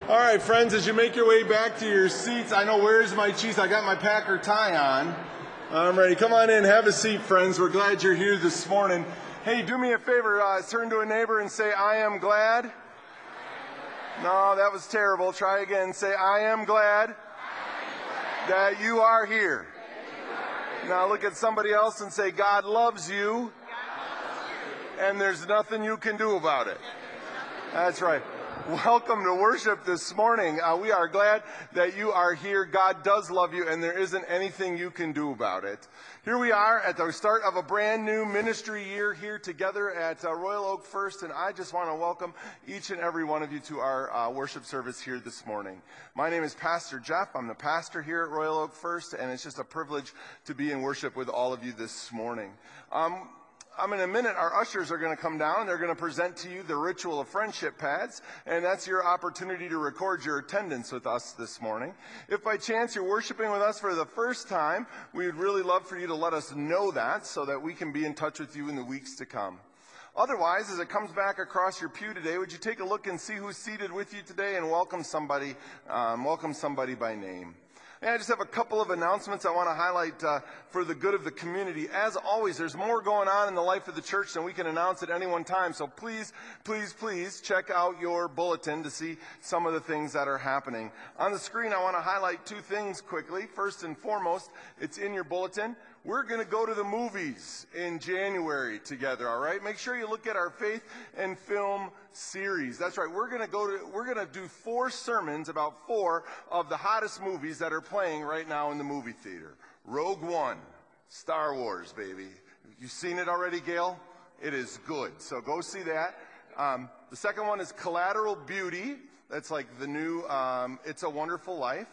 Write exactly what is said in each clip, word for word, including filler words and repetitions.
All right, friends, as you make your way back to your seats, I know where's my cheese? I got my Packer tie on. I'm ready. Come on in, have a seat, friends. We're glad you're here this morning. Hey, do me a favor, uh, turn to a neighbor and say, I am glad. No, that was terrible. Try again. Say, I am glad that you are here. Now look at somebody else and say, God loves you, and there's nothing you can do about it. That's right. Welcome to worship this morning. Uh, we are glad that you are here. God does love you, and there isn't anything you can do about it. Here we are at the start of a brand new ministry year here together at uh, Royal Oak First, and I just want to welcome each and every one of you to our uh, worship service here this morning. My name is Pastor Jeff. I'm the pastor here at Royal Oak First, and it's just a privilege to be in worship with all of you this morning. Um, Um, in a minute, our ushers are going to come down. They're going to present to you the Ritual of Friendship pads, and that's your opportunity to record your attendance with us this morning. If by chance you're worshiping with us for the first time, we would really love for you to let us know that so that we can be in touch with you in the weeks to come. Otherwise, as it comes back across your pew today, would you take a look and see who's seated with you today and welcome somebody, um, welcome somebody by name. And I just have a couple of announcements I want to highlight uh, for the good of the community. As always, there's more going on in the life of the church than we can announce at any one time. So please, please, please check out your bulletin to see some of the things that are happening. On the screen, I want to highlight two things quickly. First and foremost, it's in your bulletin. We're going to go to the movies in January together, all right? Make sure you look at our faith and film series. That's right. We're going to go to we're going to do four sermons about four of the hottest movies that are playing right now in the movie theater. Rogue One, Star Wars, baby. You've seen it already, Gail? It is good. So go see that. Um, the second one is Collateral Beauty. That's like the new um, It's a Wonderful Life.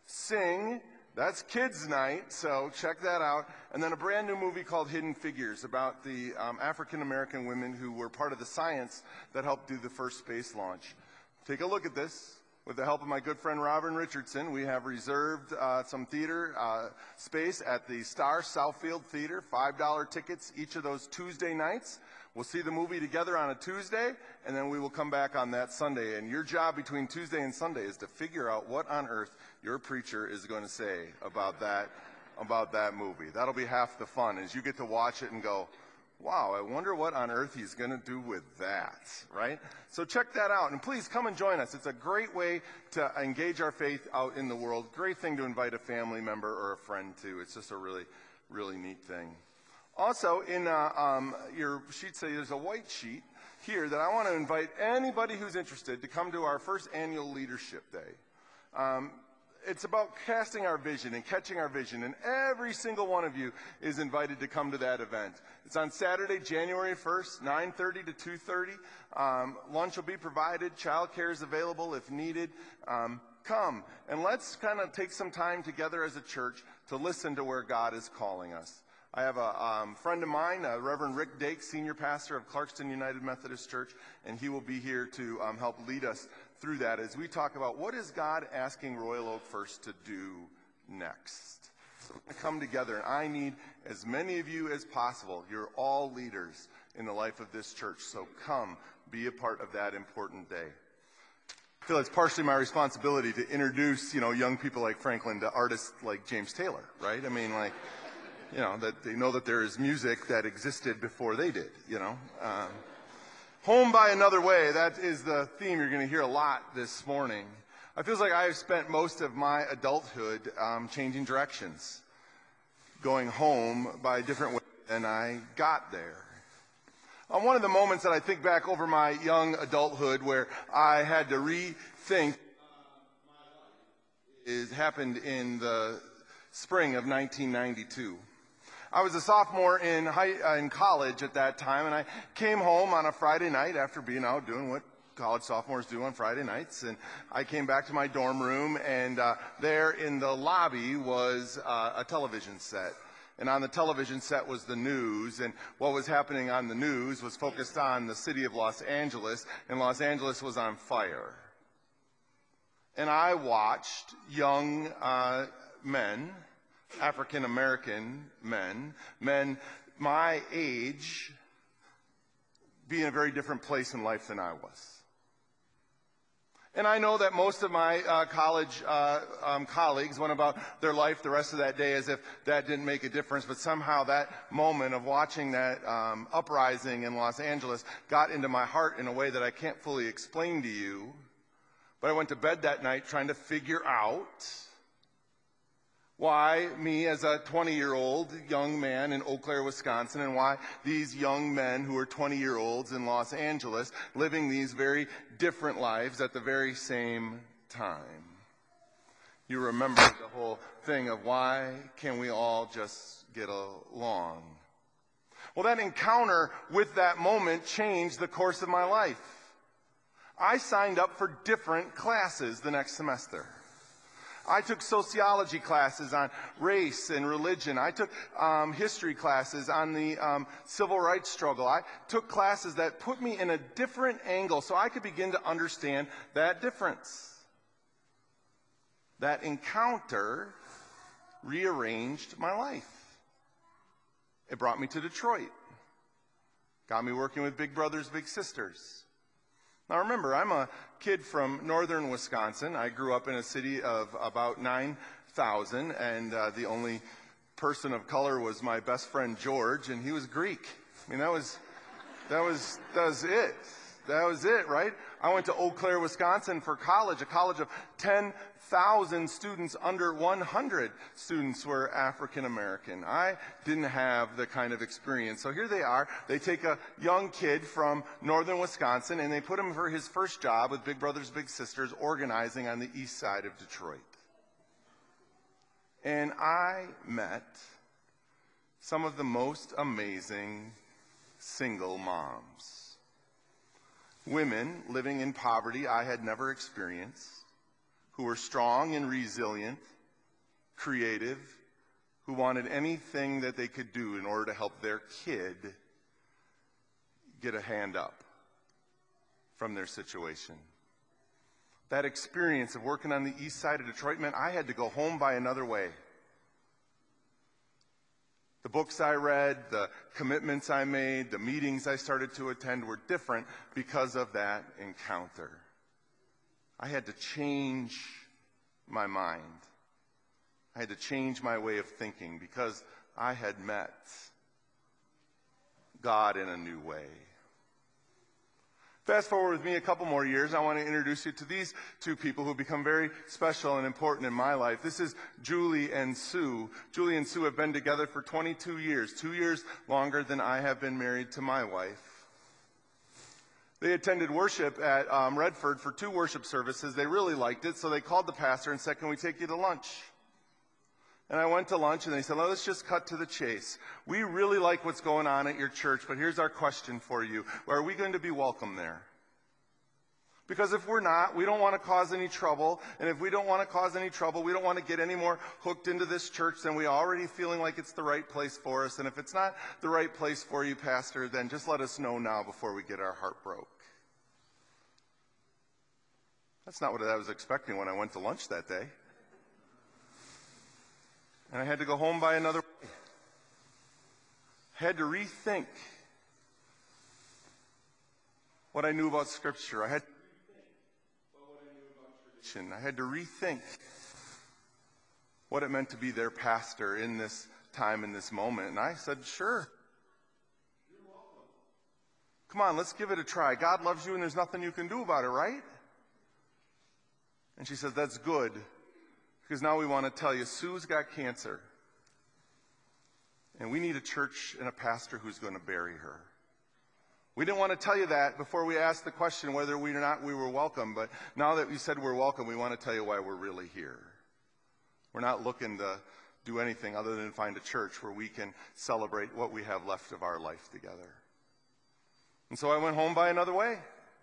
Sing. That's kids' night, so check that out. And then a brand new movie called Hidden Figures about the um, African-American women who were part of the science that helped do the first space launch. Take a look at this. With the help of my good friend Robin Richardson, we have reserved uh, some theater uh, space at the Star Southfield Theater, five dollar tickets each of those Tuesday nights. We'll see the movie together on a Tuesday, and then we will come back on that Sunday. And your job between Tuesday and Sunday is to figure out what on earth your preacher is going to say about that, about that movie. That'll be half the fun, as you get to watch it and go, wow, I wonder what on earth he's going to do with that, right? So check that out, and please come and join us. It's a great way to engage our faith out in the world. Great thing to invite a family member or a friend to. It's just a really, really neat thing. Also, in uh, um, your sheet, say there's a white sheet here that I want to invite anybody who's interested to come to our first annual Leadership Day. Um, it's about casting our vision and catching our vision, and every single one of you is invited to come to that event. It's on Saturday, January first, nine thirty to two thirty. Um, lunch will be provided. Childcare is available if needed. Um, come, and let's kind of take some time together as a church to listen to where God is calling us. I have a um, friend of mine, uh, Reverend Rick Dake, senior pastor of Clarkston United Methodist Church, and he will be here to um, help lead us through that as we talk about what is God asking Royal Oak First to do next. So we're going to come together, and I need as many of you as possible. You're all leaders in the life of this church, so come be a part of that important day. I feel it's partially my responsibility to introduce, you know, young people like Franklin to artists like James Taylor, right? I mean, like, you know, that they know that there is music that existed before they did, you know. Um, Home by Another Way, that is the theme you're going to hear a lot this morning. It feels like I have spent most of my adulthood um, changing directions, going home by a different way than I got there. Um, one of the moments that I think back over my young adulthood where I had to rethink is happened in the spring of nineteen ninety-two. I was a sophomore in high, uh, in college at that time, and I came home on a Friday night after being out doing what college sophomores do on Friday nights, and I came back to my dorm room, and uh, there in the lobby was uh, a television set. And on the television set was the news, and what was happening on the news was focused on the city of Los Angeles, and Los Angeles was on fire. And I watched young uh, men, African-American men, men my age, be in a very different place in life than I was. And I know that most of my uh, college uh, um, colleagues went about their life the rest of that day as if that didn't make a difference, but somehow that moment of watching that um, uprising in Los Angeles got into my heart in a way that I can't fully explain to you. But I went to bed that night trying to figure out why me as a twenty-year-old young man in Eau Claire, Wisconsin, and why these young men who are twenty-year-olds in Los Angeles living these very different lives at the very same time. You remember the whole thing of why can we all just get along? Well, that encounter with that moment changed the course of my life. I signed up for different classes the next semester. I took sociology classes on race and religion. I took um, history classes on the um, civil rights struggle. I took classes that put me in a different angle so I could begin to understand that difference. That encounter rearranged my life. It brought me to Detroit. Got me working with Big Brothers Big Sisters. Now remember, I'm a kid from northern Wisconsin. I grew up in a city of about nine thousand, and uh, the only person of color was my best friend George, and he was Greek. I mean, that was, that was, that was it. That was it, right? I went to Eau Claire, Wisconsin for college, a college of ten thousand students. Under one hundred students were African American. I didn't have the kind of experience. So here they are. They take a young kid from northern Wisconsin and they put him for his first job with Big Brothers Big Sisters organizing on the east side of Detroit. And I met some of the most amazing single moms. Women living in poverty I had never experienced, who were strong and resilient, creative, who wanted anything that they could do in order to help their kid get a hand up from their situation. That experience of working on the east side of Detroit meant I had to go home by another way. The books I read, the commitments I made, the meetings I started to attend were different because of that encounter. I had to change my mind. I had to change my way of thinking because I had met God in a new way. Fast forward with me a couple more years, I want to introduce you to these two people who have become very special and important in my life. This is Julie and Sue. Julie and Sue have been together for twenty-two years, two years longer than I have been married to my wife. They attended worship at um, Redford for two worship services. They really liked it, so they called the pastor and said, "Can we take you to lunch?" And I went to lunch, and they said, "Let's just cut to the chase. We really like what's going on at your church, but here's our question for you. Are we going to be welcome there? Because if we're not, we don't want to cause any trouble. And if we don't want to cause any trouble, we don't want to get any more hooked into this church than we already feeling like it's the right place for us. And if it's not the right place for you, Pastor, then just let us know now before we get our heart broke." That's not what I was expecting when I went to lunch that day. And I had to go home by another way. I had to rethink what I knew about Scripture. I had to rethink what I knew about tradition. I had to rethink what it meant to be their pastor in this time, in this moment. And I said, "Sure. You're welcome. Come on, let's give it a try. God loves you and there's nothing you can do about it, right?" And she said, "That's good. Because now we want to tell you, Sue's got cancer. And we need a church and a pastor who's going to bury her." We didn't want to tell you that before we asked the question whether we or not we were welcome. But now that you said we're welcome, we want to tell you why we're really here. We're not looking to do anything other than find a church where we can celebrate what we have left of our life together. And so I went home by another way.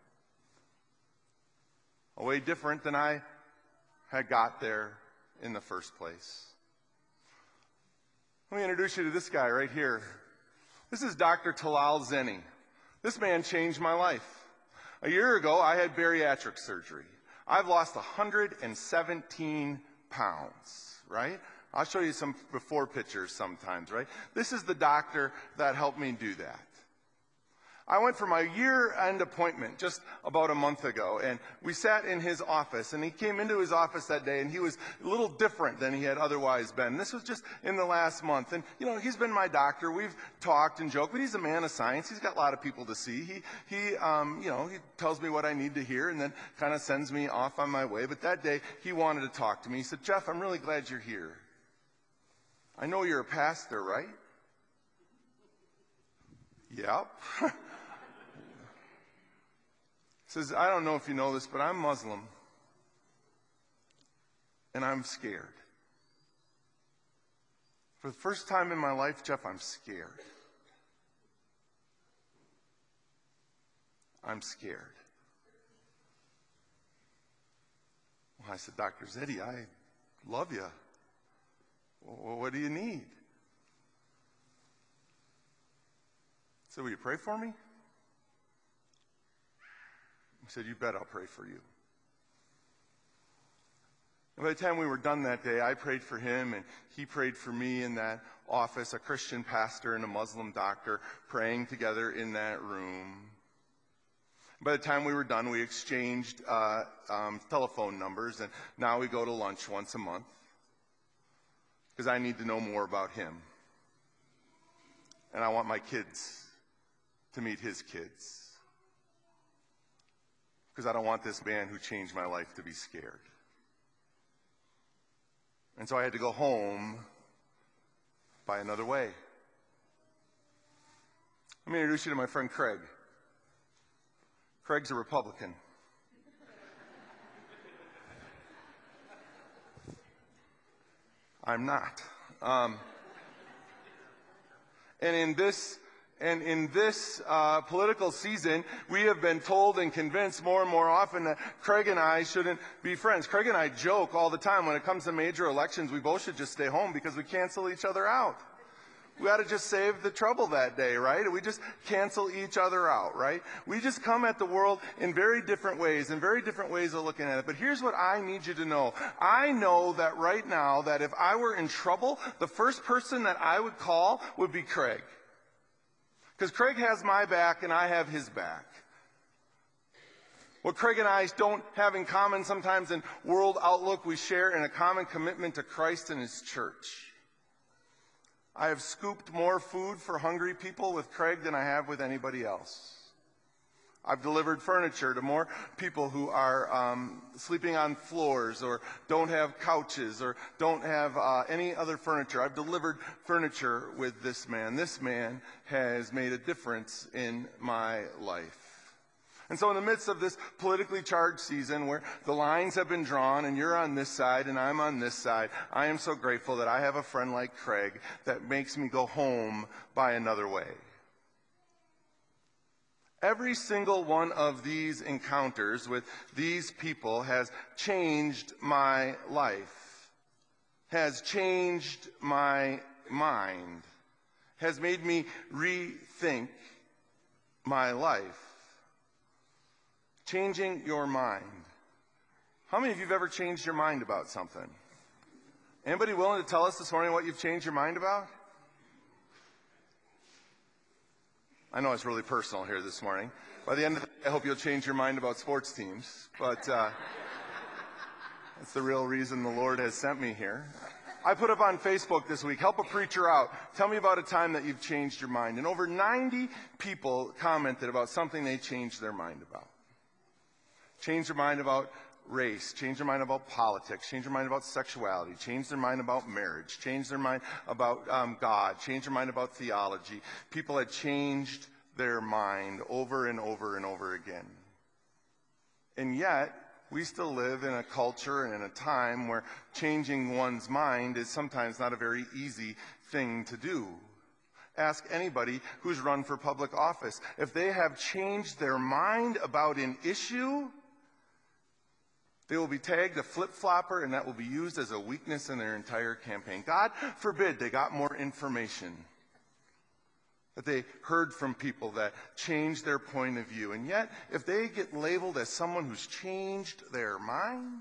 A way different than I had got there in the first place. Let me introduce you to this guy right here. This is Doctor Talal Zenni. This man changed my life. A year ago, I had bariatric surgery. I've lost one hundred seventeen pounds, right? I'll show you some before pictures sometimes, right? This is the doctor that helped me do that. I went for my year-end appointment just about a month ago, and we sat in his office, and he came into his office that day, and he was a little different than he had otherwise been. This was just in the last month, and, you know, he's been my doctor. We've talked and joked, but he's a man of science. He's got a lot of people to see. He, he um, you know, he tells me what I need to hear and then kind of sends me off on my way. But that day, he wanted to talk to me. He said, "Jeff, I'm really glad you're here. I know you're a pastor, right?" "Yep." Says, "I don't know if you know this, but I'm Muslim, and I'm scared. For the first time in my life, Jeff, I'm scared. I'm scared." Well, I said, "Doctor Zeddy, I love you. Well, what do you need?" I said, "Will you pray for me?" He said, "You bet I'll pray for you." And by the time we were done that day, I prayed for him, and he prayed for me in that office, a Christian pastor and a Muslim doctor praying together in that room. By the time we were done, we exchanged uh, um, telephone numbers, and now we go to lunch once a month because I need to know more about him. And I want my kids to meet his kids, because I don't want this man who changed my life to be scared. And so I had to go home by another way. Let me introduce you to my friend Craig. Craig's a Republican. I'm not. Um, and in this And in this uh, political season, we have been told and convinced more and more often that Craig and I shouldn't be friends. Craig and I joke all the time when it comes to major elections, we both should just stay home because we cancel each other out. We ought to just save the trouble that day, right? We just cancel each other out, right? We just come at the world in very different ways, in very different ways of looking at it. But here's what I need you to know. I know that right now that if I were in trouble, the first person that I would call would be Craig. Because Craig has my back and I have his back. What Craig and I don't have in common sometimes in world outlook, we share in a common commitment to Christ and his church. I have scooped more food for hungry people with Craig than I have with anybody else. I've delivered furniture to more people who are um, sleeping on floors or don't have couches or don't have uh, any other furniture. I've delivered furniture with this man. This man has made a difference in my life. And so in the midst of this politically charged season where the lines have been drawn and you're on this side and I'm on this side, I am so grateful that I have a friend like Craig that makes me go home by another way. Every single one of these encounters with these people has changed my life, has changed my mind, has made me rethink my life. Changing your mind. How many of you have ever changed your mind about something? Anybody willing to tell us this morning what you've changed your mind about? I know it's really personal here this morning. By the end of the day, I hope you'll change your mind about sports teams, but uh, that's the real reason the Lord has sent me here. I put up on Facebook this week, help a preacher out. Tell me about a time that you've changed your mind. And over ninety people commented about something they changed their mind about. Change their mind about race, change their mind about politics, change their mind about sexuality, change their mind about marriage, change their mind about um, God, change their mind about theology. People had changed their mind over and over and over again. And yet, we still live in a culture and in a time where changing one's mind is sometimes not a very easy thing to do. Ask anybody who's run for public office. If they have changed their mind about an issue, they will be tagged a flip-flopper, and that will be used as a weakness in their entire campaign. God forbid they got more information, that they heard from people that changed their point of view. And yet, if they get labeled as someone who's changed their mind,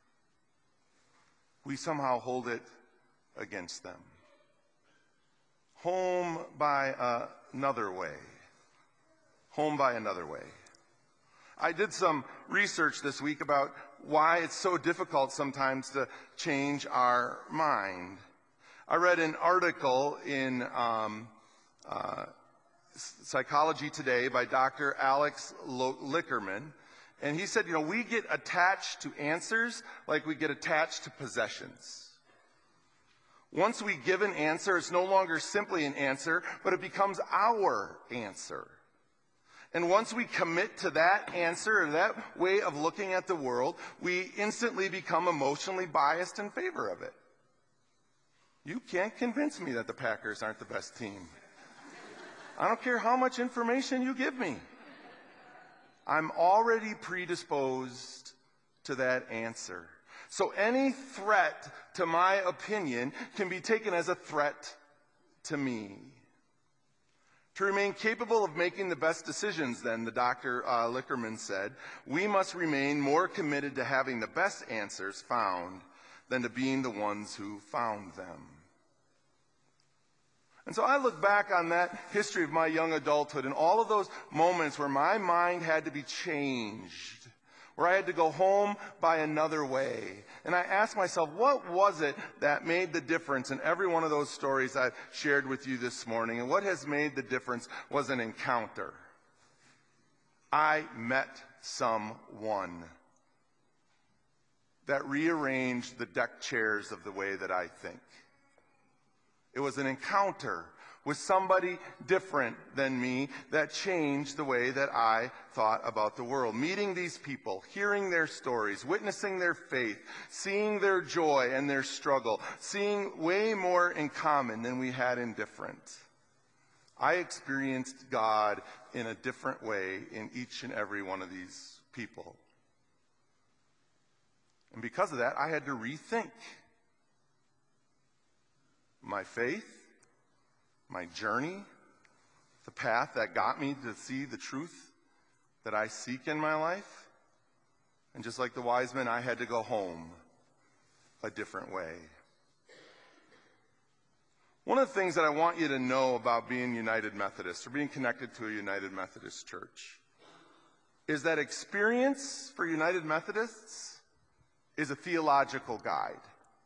we somehow hold it against them. Home by uh, another way. home by another way. I did some research this week about why it's so difficult sometimes to change our mind. I read an article in um, uh, Psychology Today by Doctor Alex Lickerman, and he said, you know, we get attached to answers like we get attached to possessions. Once we give an answer, it's no longer simply an answer, but it becomes our answer. And once we commit to that answer or that way of looking at the world, we instantly become emotionally biased in favor of it. You can't convince me that the Packers aren't the best team. I don't care how much information you give me. I'm already predisposed to that answer. So any threat to my opinion can be taken as a threat to me. To remain capable of making the best decisions, then, the Doctor Uh, Lickerman said, we must remain more committed to having the best answers found than to being the ones who found them. And so I look back on that history of my young adulthood and all of those moments where my mind had to be changed, where I had to go home by another way. And I asked myself, what was it that made the difference in every one of those stories I've shared with you this morning? And what has made the difference was an encounter. I met someone that rearranged the deck chairs of the way that I think. It was an encounter with somebody different than me that changed the way that I thought about the world. Meeting these people, hearing their stories, witnessing their faith, seeing their joy and their struggle, seeing way more in common than we had in different. I experienced God in a different way in each and every one of these people. And because of that, I had to rethink my faith, my journey, the path that got me to see the truth that I seek in my life. And just like the wise men, I had to go home a different way. One of the things that I want you to know about being United Methodist or being connected to a United Methodist church is that experience for United Methodists is a theological guide.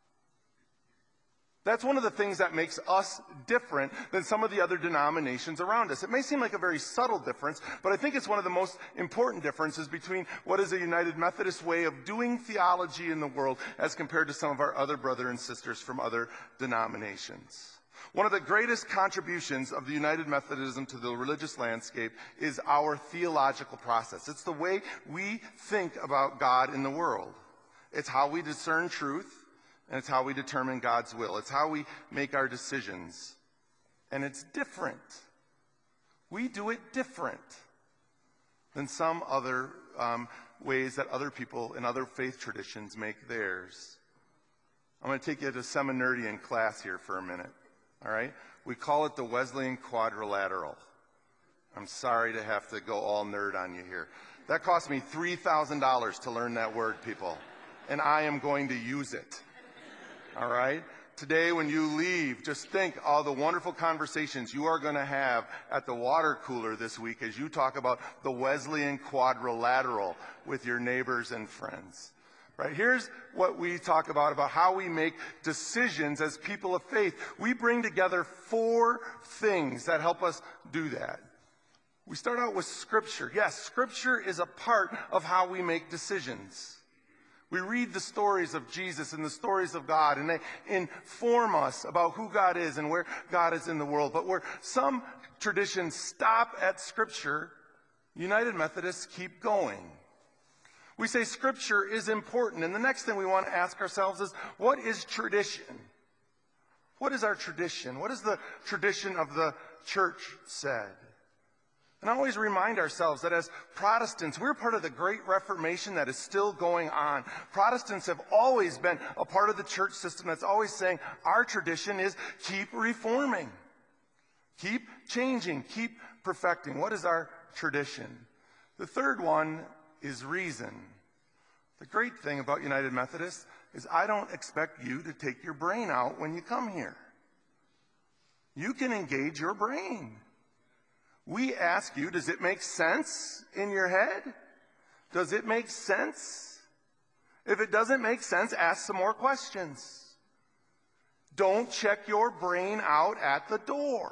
That's one of the things that makes us different than some of the other denominations around us. It may seem like a very subtle difference, but I think it's one of the most important differences between what is a United Methodist way of doing theology in the world as compared to some of our other brothers and sisters from other denominations. One of the greatest contributions of the United Methodism to the religious landscape is our theological process. It's the way we think about God in the world. It's how we discern truth. And it's how we determine God's will. It's how we make our decisions. And it's different. We do it different than some other um, ways that other people in other faith traditions make theirs. I'm going to take you to seminarian class here for a minute. All right? We call it the Wesleyan quadrilateral. I'm sorry to have to go all nerd on you here. That cost me three thousand dollars to learn that word, people. And I am going to use it. All right? Today, when you leave, just think all the wonderful conversations you are going to have at the water cooler this week as you talk about the Wesleyan quadrilateral with your neighbors and friends. Right? Here's what we talk about, about how we make decisions as people of faith. We bring together four things that help us do that. We start out with Scripture. Yes, Scripture is a part of how we make decisions. We read the stories of Jesus and the stories of God, and they inform us about who God is and where God is in the world. But where some traditions stop at Scripture, United Methodists keep going. We say Scripture is important, and the next thing we want to ask ourselves is, what is tradition? What is our tradition? What is the tradition of the church said? And always remind ourselves that as Protestants, we're part of the great Reformation that is still going on. Protestants have always been a part of the church system that's always saying our tradition is keep reforming, keep changing, keep perfecting. What is our tradition? The third one is reason. The great thing about United Methodists is I don't expect you to take your brain out when you come here. You can engage your brain. We ask you, does it make sense in your head? Does it make sense? If it doesn't make sense, ask some more questions. Don't check your brain out at the door.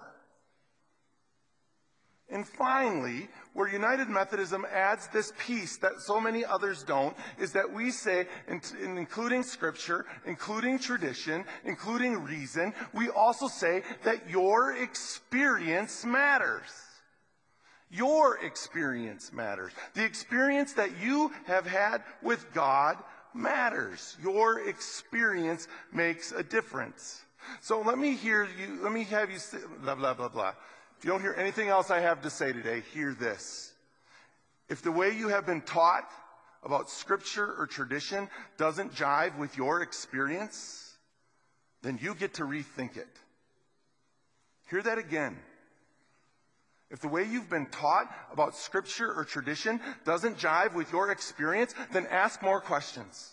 And finally, where United Methodism adds this piece that so many others don't, is that we say, in, in including Scripture, including tradition, including reason, we also say that your experience matters. Your experience matters. The experience that you have had with God matters. Your experience makes a difference. So let me hear you, let me have you say, blah, blah, blah, blah. If you don't hear anything else I have to say today, hear this. If the way you have been taught about Scripture or tradition doesn't jive with your experience, then you get to rethink it. Hear that again. If the way you've been taught about Scripture or tradition doesn't jive with your experience, then ask more questions.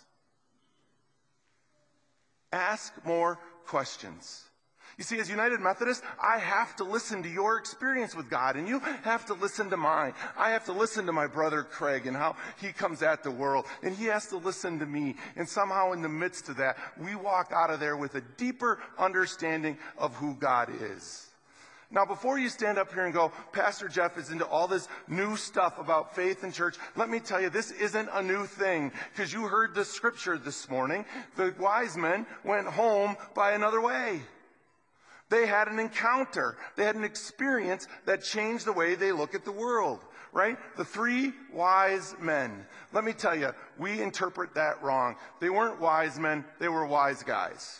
Ask more questions. You see, as United Methodist, I have to listen to your experience with God, and you have to listen to mine. I have to listen to my brother Craig and how he comes at the world, and he has to listen to me. And somehow in the midst of that, we walk out of there with a deeper understanding of who God is. Now, before you stand up here and go, Pastor Jeff is into all this new stuff about faith and church, let me tell you, this isn't a new thing, because you heard the scripture this morning. The wise men went home by another way. They had an encounter. They had an experience that changed the way they look at the world, right? The three wise men. Let me tell you, we interpret that wrong. They weren't wise men. They were wise guys.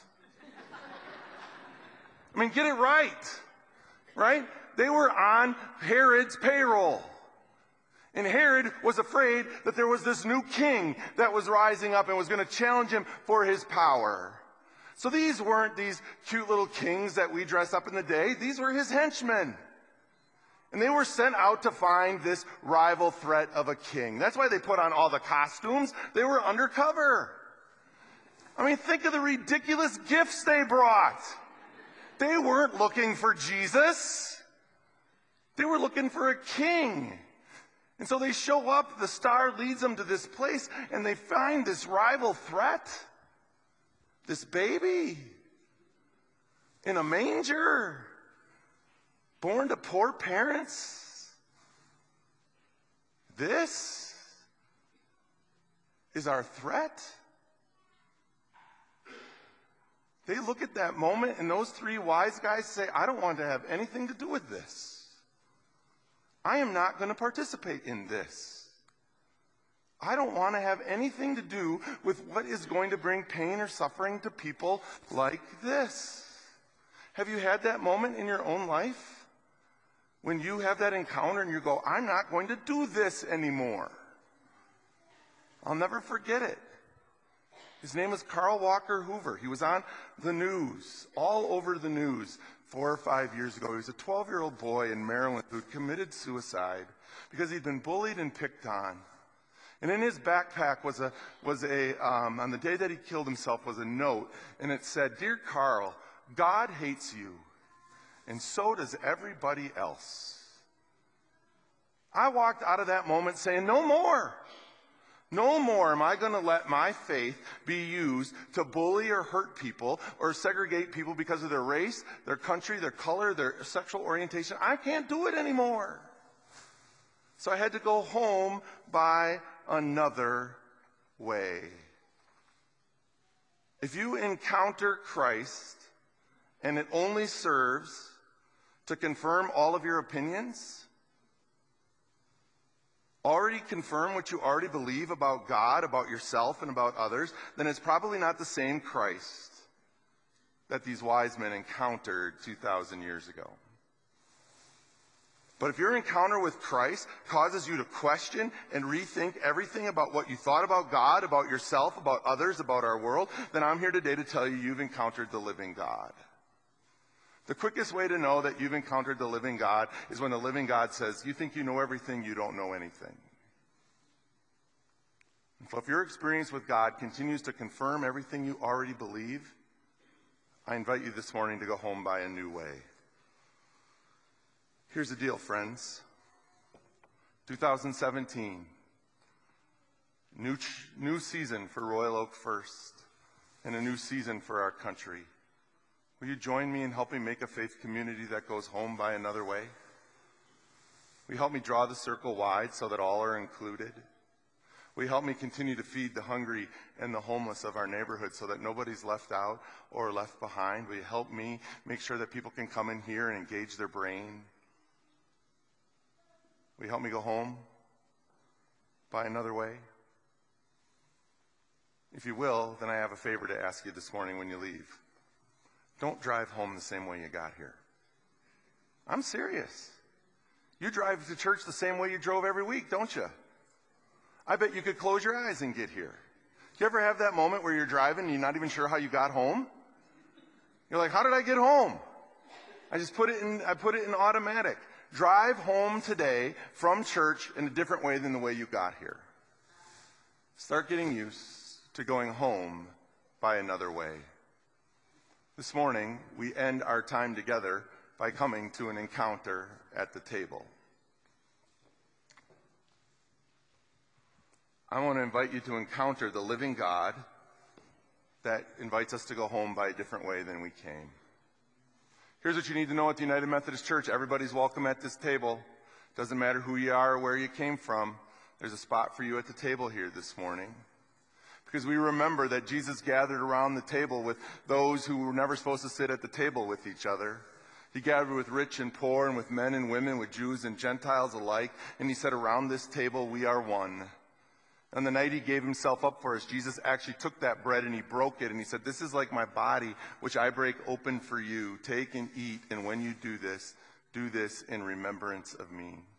I mean, get it right, right? They were on Herod's payroll. And Herod was afraid that there was this new king that was rising up and was going to challenge him for his power. So these weren't these cute little kings that we dress up in the day. These were his henchmen. And they were sent out to find this rival threat of a king. That's why they put on all the costumes. They were undercover. I mean, think of the ridiculous gifts they brought. They weren't looking for Jesus. They were looking for a king. And so they show up, the star leads them to this place, and they find this rival threat. This baby in a manger, born to poor parents. This is our threat. They look at that moment, and those three wise guys say, I don't want to have anything to do with this. I am not going to participate in this. I don't want to have anything to do with what is going to bring pain or suffering to people like this. Have you had that moment in your own life when you have that encounter and you go, I'm not going to do this anymore? I'll never forget it. His name was Carl Walker Hoover. He was on the news, all over the news, four or five years ago. He was a twelve-year-old boy in Maryland who committed suicide because he'd been bullied and picked on. And in his backpack was a, was a um, on the day that he killed himself, was a note, and it said, Dear Carl, God hates you, and so does everybody else. I walked out of that moment saying, no more. No more am I going to let my faith be used to bully or hurt people or segregate people because of their race, their country, their color, their sexual orientation. I can't do it anymore. So I had to go home by another way. If you encounter Christ and it only serves to confirm all of your opinions, already confirm what you already believe about God, about yourself, and about others, then it's probably not the same Christ that these wise men encountered two thousand years ago. But if your encounter with Christ causes you to question and rethink everything about what you thought about God, about yourself, about others, about our world, then I'm here today to tell you you've encountered the living God. The quickest way to know that you've encountered the living God is when the living God says, you think you know everything, you don't know anything. And so if your experience with God continues to confirm everything you already believe, I invite you this morning to go home by a new way. Here's the deal, friends. two thousand seventeen, new, ch- new season for Royal Oak First, and a new season for our country. Will you join me in helping make a faith community that goes home by another way? Will you help me draw the circle wide so that all are included? Will you help me continue to feed the hungry and the homeless of our neighborhood so that nobody's left out or left behind? Will you help me make sure that people can come in here and engage their brain? Will you help me go home by another way? If you will, then I have a favor to ask you this morning when you leave. Don't drive home the same way you got here. I'm serious. You drive to church the same way you drove every week, don't you? I bet you could close your eyes and get here. Do you ever have that moment where you're driving and you're not even sure how you got home? You're like, how did I get home? I just put it in, I put it in automatic. Drive home today from church in a different way than the way you got here. Start getting used to going home by another way. This morning, we end our time together by coming to an encounter at the table. I want to invite you to encounter the living God that invites us to go home by a different way than we came. Here's what you need to know at the United Methodist Church. Everybody's welcome at this table. Doesn't matter who you are or where you came from. There's a spot for you at the table here this morning. Because we remember that Jesus gathered around the table with those who were never supposed to sit at the table with each other. He gathered with rich and poor and with men and women, with Jews and Gentiles alike. And he said, around this table we are one. On the night he gave himself up for us, Jesus actually took that bread and he broke it and he said, this is like my body, which I break open for you. Take and eat, and when you do this, do this in remembrance of me.